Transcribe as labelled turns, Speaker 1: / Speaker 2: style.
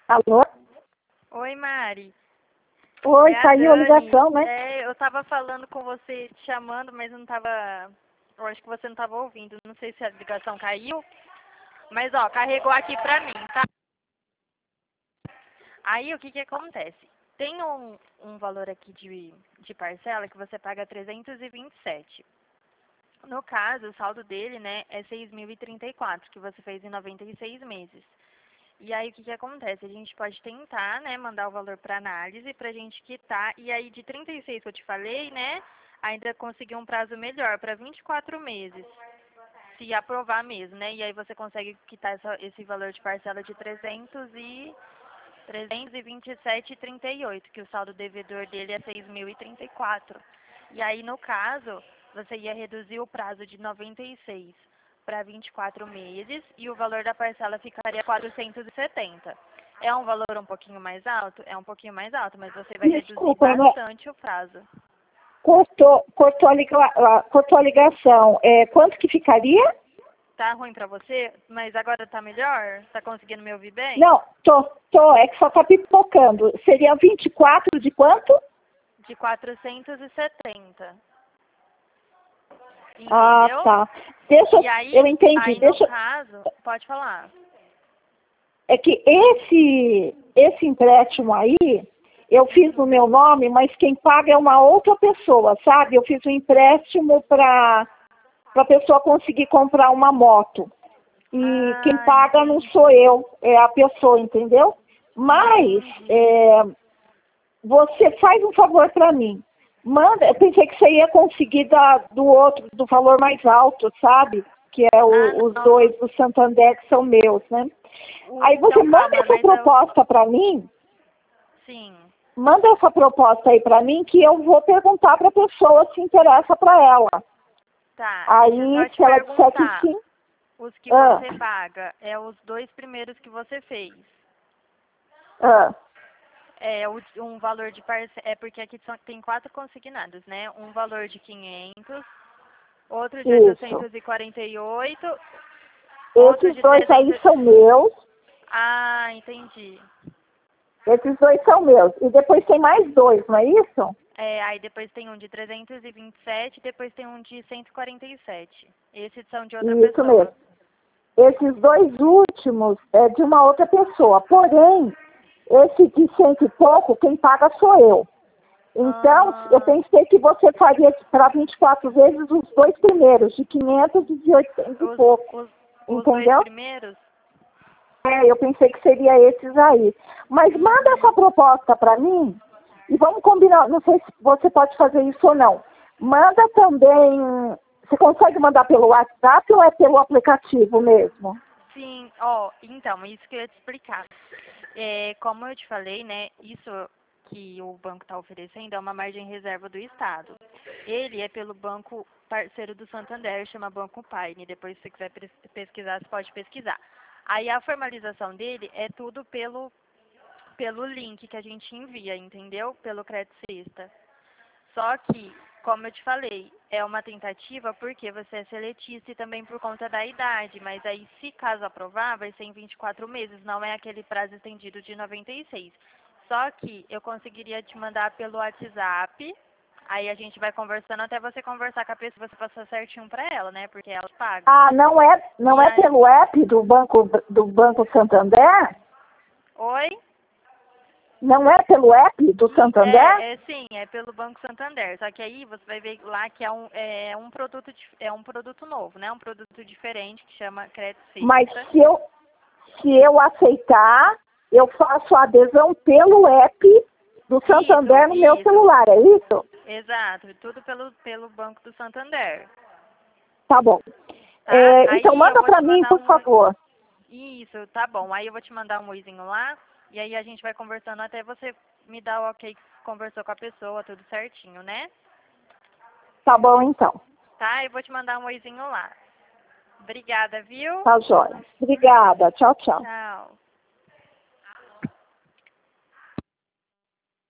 Speaker 1: Alô?
Speaker 2: Oi, Mari.
Speaker 1: Oi,
Speaker 2: É a
Speaker 1: caiu a
Speaker 2: Dani.
Speaker 1: ligação, né?
Speaker 2: Eu tava falando com você, te chamando, mas não tava. Eu acho que você não tava ouvindo. Não sei se a ligação caiu. Mas, ó, carregou aqui pra mim, tá? Aí, o que que acontece? Tem um valor aqui de parcela que você paga 327. No caso, o saldo dele, né, é 6.034, que você fez em 96 meses. E aí, o que que acontece? A gente pode tentar, né, mandar o valor para análise para a gente quitar. E aí, de 36 que eu te falei, né, ainda conseguir um prazo melhor, para 24 meses, se aprovar mesmo, né? E aí você consegue quitar esse valor de parcela de 327,38, que o saldo devedor dele é 6.034. E aí, no caso, você ia reduzir o prazo de 96 para 24 meses e o valor da parcela ficaria 470. É um valor um pouquinho mais alto? É um pouquinho mais alto, mas você vai reduzir
Speaker 1: Desculpa,
Speaker 2: bastante o prazo.
Speaker 1: cortou a ligação. Quanto que ficaria?
Speaker 2: Tá ruim pra você? Mas agora tá melhor? Tá conseguindo me ouvir bem?
Speaker 1: Não, é que só tá pipocando. Seria 24 de quanto?
Speaker 2: De 470.
Speaker 1: Ah,
Speaker 2: Entendeu?
Speaker 1: tá.
Speaker 2: E
Speaker 1: Eu entendi.
Speaker 2: aí no caso, pode falar.
Speaker 1: É que esse empréstimo aí, eu fiz no meu nome, mas quem paga é uma outra pessoa, sabe? Eu fiz um empréstimo para a pessoa conseguir comprar uma moto. E quem paga não
Speaker 2: Entendi.
Speaker 1: sou eu, é a pessoa, entendeu? Mas você faz um favor para mim. Manda, eu pensei que você ia conseguir do valor mais alto, sabe? Que é os
Speaker 2: Não.
Speaker 1: dois do Santander que são meus, né? Aí você
Speaker 2: Então,
Speaker 1: manda
Speaker 2: calma,
Speaker 1: essa
Speaker 2: mas
Speaker 1: proposta para mim.
Speaker 2: Sim.
Speaker 1: Manda essa proposta aí para mim que eu vou perguntar para a pessoa se interessa para ela.
Speaker 2: Tá, deixa eu
Speaker 1: Aí,
Speaker 2: só te
Speaker 1: se ela disser que
Speaker 2: perguntar.
Speaker 1: sim,
Speaker 2: Os que
Speaker 1: ah,
Speaker 2: você paga, é os dois primeiros que você fez.
Speaker 1: ah,
Speaker 2: É um valor de parcela, é porque aqui tem 4 consignados, né? Um valor de 500, outro de
Speaker 1: isso.
Speaker 2: 848, outro
Speaker 1: Esses
Speaker 2: de
Speaker 1: dois aí
Speaker 2: 300.
Speaker 1: são meus.
Speaker 2: Ah, entendi.
Speaker 1: Esses dois são meus. E depois tem mais dois, não é isso?
Speaker 2: Aí depois tem um de 327, depois tem um de 147. Esses são de outra
Speaker 1: Isso mesmo.
Speaker 2: pessoa.
Speaker 1: Esses dois últimos é de uma outra pessoa. Porém, esse de cento e pouco, quem paga sou eu. Então, eu
Speaker 2: Ah,
Speaker 1: pensei que você faria para 24 vezes os dois primeiros, de 500 e de 800 e
Speaker 2: os,
Speaker 1: pouco.
Speaker 2: os dois
Speaker 1: Entendeu?
Speaker 2: primeiros?
Speaker 1: Eu pensei que seria esses aí. Mas manda essa
Speaker 2: Uhum.
Speaker 1: proposta para mim e vamos combinar. Não sei se você pode fazer isso ou não. Manda também. Você consegue mandar pelo WhatsApp ou é pelo aplicativo mesmo?
Speaker 2: Sim, então, isso que eu ia te explicar. Como eu te falei, né, isso que o banco está oferecendo é uma margem reserva do Estado. Ele é pelo banco parceiro do Santander, chama Banco Paine. Depois, se você quiser pesquisar, você pode pesquisar. Aí a formalização dele é tudo pelo link que a gente envia, entendeu? Pelo Crédito Sexta. Só que, como eu te falei, é uma tentativa porque você é seletista e também por conta da idade. Mas aí, se caso aprovar, vai ser em 24 meses, não é aquele prazo estendido de 96. Só que eu conseguiria te mandar pelo WhatsApp, aí a gente vai conversando até você conversar com a pessoa, você passar certinho pra ela, né? Porque ela paga.
Speaker 1: Ah, não
Speaker 2: E
Speaker 1: é
Speaker 2: aí...
Speaker 1: pelo app do Banco Santander?
Speaker 2: Oi?
Speaker 1: Não é pelo app do Santander?
Speaker 2: Sim, é pelo Banco Santander. Só que aí você vai ver lá que é um produto novo, né? Um produto diferente que chama Crédito
Speaker 1: Mas
Speaker 2: Sexta.
Speaker 1: se eu aceitar, eu faço a adesão pelo app do Santander no meu
Speaker 2: Isso,
Speaker 1: celular, é isso?
Speaker 2: exato. Tudo pelo Banco do Santander,
Speaker 1: Tá bom.
Speaker 2: tá?
Speaker 1: Então
Speaker 2: Aí eu
Speaker 1: manda
Speaker 2: vou
Speaker 1: para
Speaker 2: te
Speaker 1: mim,
Speaker 2: mandar
Speaker 1: por favor.
Speaker 2: Isso, tá bom. Aí eu vou te mandar um oizinho lá e aí a gente vai conversando até você me dar o ok que conversou com a pessoa, tudo certinho, né?
Speaker 1: Tá bom, então.
Speaker 2: Tá? Eu vou te mandar um oizinho lá. Obrigada, viu?
Speaker 1: Tá jóia. Obrigada. Tchau, tchau.
Speaker 2: Tchau.